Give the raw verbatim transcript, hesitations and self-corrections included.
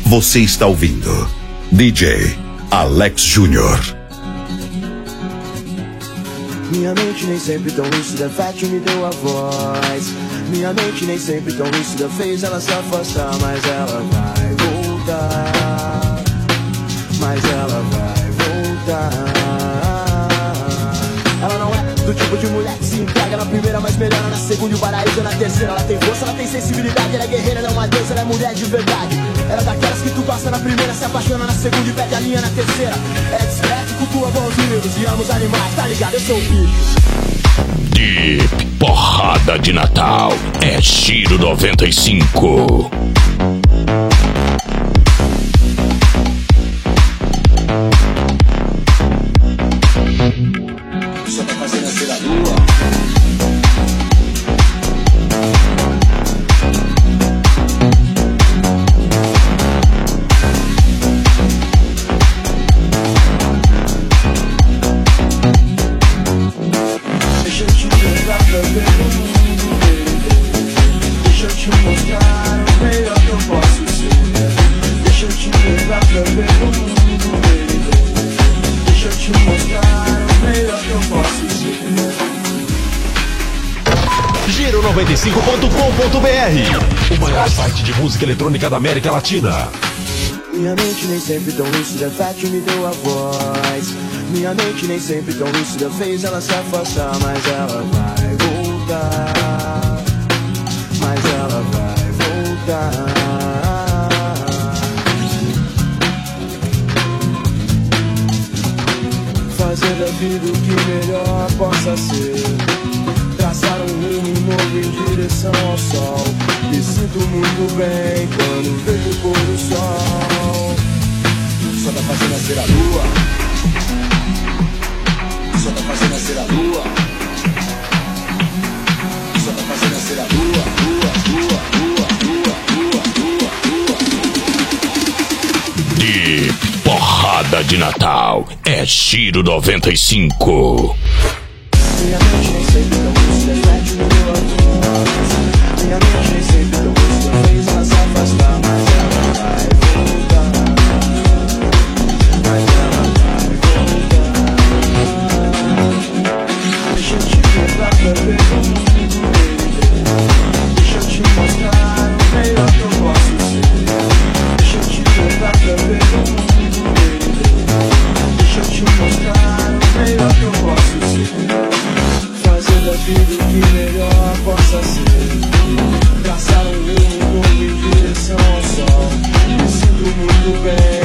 Você está ouvindo D J Alex Júnior. Minha mente nem sempre tão lúcida, Fat me deu a voz. Minha mente nem sempre tão lúcida, fez ela se afastar, mas ela vai voltar. Mas ela vai voltar. Ela não é do tipo de mulher que se entrega na primeira, mas melhora na segunda e o paraíso na terceira. Ela tem força, ela tem sensibilidade, ela é guerreira, ela é uma deusa, ela é mulher de verdade. Ela é daquelas que tu gosta na primeira, se apaixona na segunda e perde a linha na terceira. Ela é discreta e cultua bons livros e ama os animais, tá ligado? Eu sou o bicho. Deep Porrada de Natal é Giro noventa e cinco. Só pra fazer nascer a lua. Deixa eu te levar pra ver o mundo, baby. Deixa eu te mostrar o melhor que eu posso ser. Deixa eu te levar pra ver o mundo, baby. Deixa eu te mostrar o melhor que eu posso ser. Giro noventa e cinco ponto com ponto b r, o maior site de música eletrônica da América Latina. Minha mente nem sempre tão lúcida, Fat me deu a voz. Minha mente nem sempre tão lúcida, fez ela se afastar, mas ela vai voltar. Mas ela vai voltar. Fazer da vida o que melhor possa ser. Traçar um rumo novo em direção ao sol. Me sinto muito bem quando vejo o pôr do sol. Só pra fazer nascer a lua. Só pra fazer nascer a lua. Só pra fazer nascer a lua. Lua, lua, lua, lua, lua, lua, lua. Deep Porrada de Natal é Giro noventa e cinco. Minha mente nem sempre tão lúcida, Fat me deu a voz. Minha mente nem sempre tão lúcida, fez ela se afastar, mas ela vai voltar. Mas ela vai voltar. Deixa eu te levar pra ver o mundo, baby. Deixa eu te mostrar o melhor que eu posso ser. Deixa eu te levar pra ver o mundo, baby. Deixa eu te mostrar o melhor que eu posso ser. Fazer da vida o que melhor possa ser. Traçar um rumo novo em direção ao sol. Me sinto muito bem